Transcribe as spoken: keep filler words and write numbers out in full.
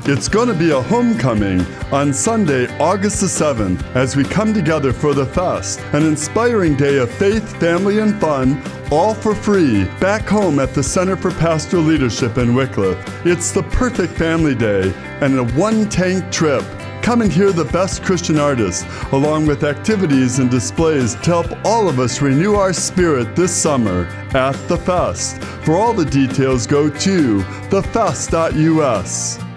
It's going to be a homecoming on Sunday, August the seventh, as we come together for the fest, an inspiring day of faith, family, and fun, all for free, back home at the Center for Pastoral Leadership in Wycliffe. It's the perfect family day and a one-tank trip. Come and hear the best Christian artists, along with activities and displays to help all of us renew our spirit this summer at the Fest. For all the details, go to the fest dot U S.